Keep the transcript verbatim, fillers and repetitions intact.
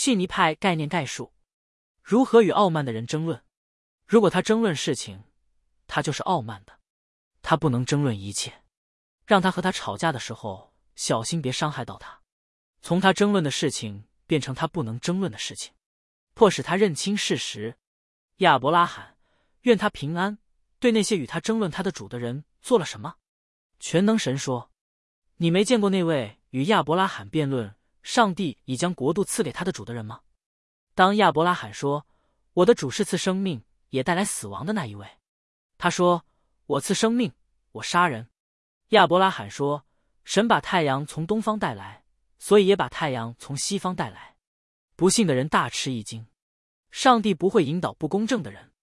逊尼派概念概述：如何与傲慢的人争论？如果他争论事情，他就是傲慢的。他不能争论一切，让他和他吵架的时候，小心别伤害到他。从他争论的事情变成他不能争论的事情，迫使他认清事实。亚伯拉罕，愿他平安，对那些与他争论他的主的人做了什么？全能神说：你没见过那位与亚伯拉罕辩论上帝已将国度赐给他的主的人吗？当亚伯拉罕说我的主是赐生命也带来死亡的那一位，他说我赐生命，我杀人。亚伯拉罕说神把太阳从东方带来，所以也把太阳从西方带来。不信的人大吃一惊。上帝不会引导不公正的人，